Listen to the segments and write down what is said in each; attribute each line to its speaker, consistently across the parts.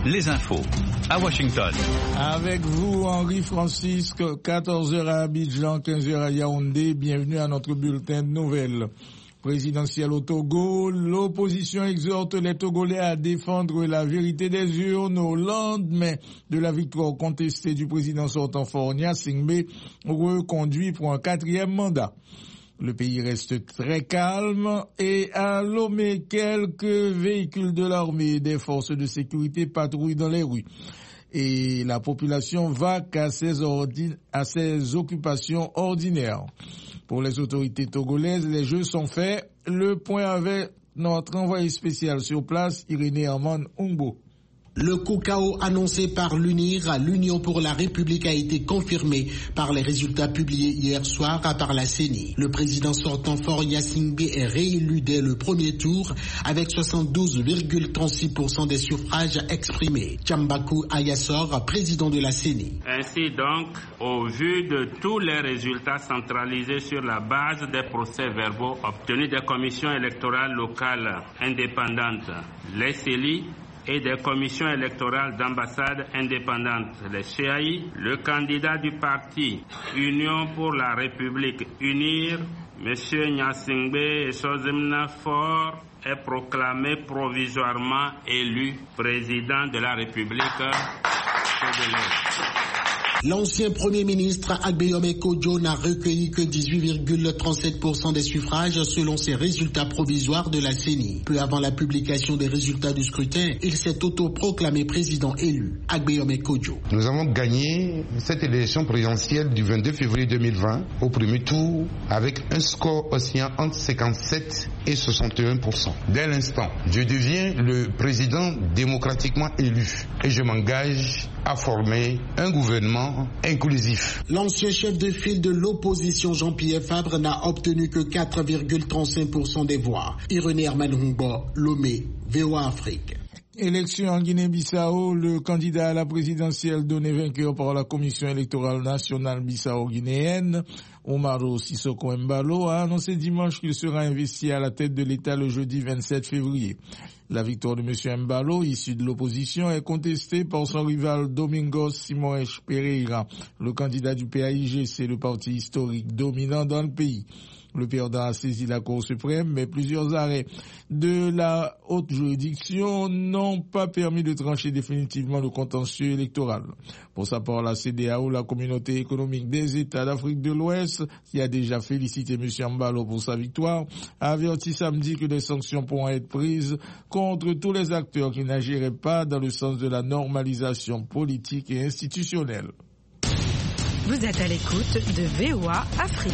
Speaker 1: les infos à Washington.
Speaker 2: Avec vous, Henri Francisque, 14h à Abidjan, 15h à Yaoundé. Bienvenue à notre bulletin de nouvelles. Présidentiel au Togo, l'opposition exhorte les Togolais à défendre la vérité des urnes au lendemain de la victoire contestée du président sortant Faure Singbe, reconduit pour un 4e mandat. Le pays reste très calme et à Lomé, quelques véhicules de l'armée et des forces de sécurité patrouillent dans les rues. Et la population vaque à ses occupations ordinaires. Pour les autorités togolaises, les jeux sont faits. Le point avec notre envoyé spécial sur place, Irénée Armand Ungbo.
Speaker 3: Le coup KO annoncé par l'UNIR, l'Union pour la République, a été confirmé par les résultats publiés hier soir par la CENI. Le président sortant Faure Singbe est réélu dès le premier tour avec 72,36% des suffrages exprimés. Tchambakou Ayassor, président de la CENI.
Speaker 4: Ainsi donc, au vu de tous les résultats centralisés sur la base des procès-verbaux obtenus des commissions électorales locales indépendantes, les CELI, et des commissions électorales d'ambassades indépendantes, les CAI, le candidat du parti Union pour la République UNIR, M. Nyasingbe Sozimna Faure, est proclamé provisoirement élu président de la République togolaise.
Speaker 3: L'ancien Premier ministre Agbeyome Kodjo n'a recueilli que 18,37% des suffrages selon ses résultats provisoires de la CENI. Peu avant la publication des résultats du scrutin, il s'est autoproclamé président élu. Agbeyome Kodjo.
Speaker 5: Nous avons gagné cette élection présidentielle du 22 février 2020 au premier tour avec un score oscillant entre 57 et 61%. Dès l'instant, je deviens le président démocratiquement élu et je m'engage à former un gouvernement inclusif.
Speaker 3: L'ancien chef de file de l'opposition Jean-Pierre Fabre n'a obtenu que 4,35% des voix. Irénée Armand Ungbo, Lomé, VOA Afrique.
Speaker 2: Élection en Guinée-Bissau, le candidat à la présidentielle donné vainqueur par la Commission électorale nationale bissau-guinéenne, Omaro Sissoko Embalo, a annoncé dimanche qu'il sera investi à la tête de l'État le jeudi 27 février. La victoire de M. Embalo, issu de l'opposition, est contestée par son rival Domingos Simões Pereira, le candidat du PAIGC, le parti historique dominant dans le pays. Le perdant a saisi la Cour suprême, mais plusieurs arrêts de la haute juridiction n'ont pas permis de trancher définitivement le contentieux électoral. Pour sa part, la CEDEAO, la communauté économique des États d'Afrique de l'Ouest, qui a déjà félicité M. Embalo pour sa victoire, a averti samedi que des sanctions pourront être prises contre tous les acteurs qui n'agiraient pas dans le sens de la normalisation politique et institutionnelle.
Speaker 6: Vous êtes à l'écoute de VOA Afrique.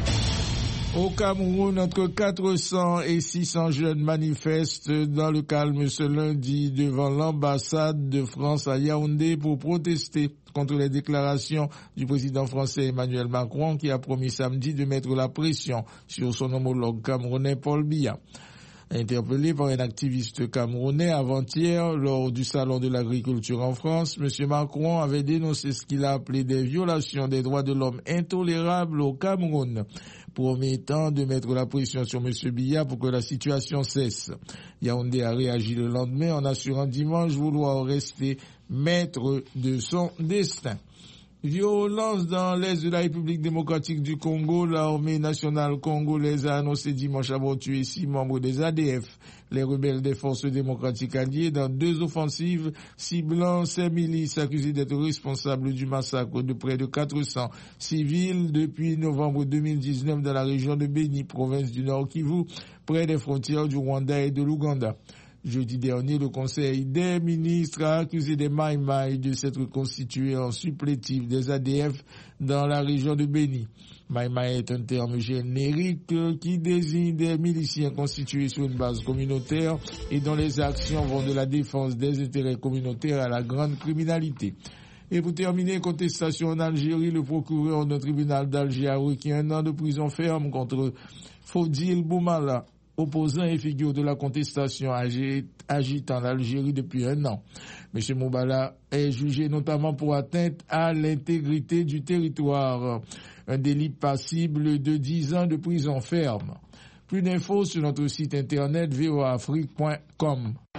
Speaker 2: Au Cameroun, entre 400 et 600 jeunes manifestent dans le calme ce lundi devant l'ambassade de France à Yaoundé pour protester contre les déclarations du président français Emmanuel Macron qui a promis samedi de mettre la pression sur son homologue camerounais Paul Biya. Interpellé par un activiste camerounais avant-hier lors du salon de l'agriculture en France, M. Macron avait dénoncé ce qu'il a appelé des violations des droits de l'homme intolérables au Cameroun, promettant de mettre la pression sur M. Biya pour que la situation cesse. Yaoundé a réagi le lendemain en assurant dimanche vouloir rester maître de son destin. Violence dans l'est de la République démocratique du Congo, l'armée nationale congolaise a annoncé dimanche avoir tué 6 membres des ADF, les rebelles des forces démocratiques alliées, dans 2 offensives ciblant ces milices accusées d'être responsables du massacre de près de 400 civils depuis novembre 2019 dans la région de Beni, province du Nord Kivu, près des frontières du Rwanda et de l'Ouganda. Jeudi dernier, le Conseil des ministres a accusé des Maïmaï de s'être constitués en supplétifs des ADF dans la région de Beni. Maïmaï est un terme générique qui désigne des miliciens constitués sur une base communautaire et dont les actions vont de la défense des intérêts communautaires à la grande criminalité. Et pour terminer, contestation en Algérie, le procureur d'un tribunal d'Alger a requis 1 an de prison ferme contre Fodil Boumala, opposant et figure de la contestation agitant l'Algérie depuis 1 an. M. Moubala est jugé notamment pour atteinte à l'intégrité du territoire, un délit passible de 10 ans de prison ferme. Plus d'infos sur notre site internet voaafrique.com.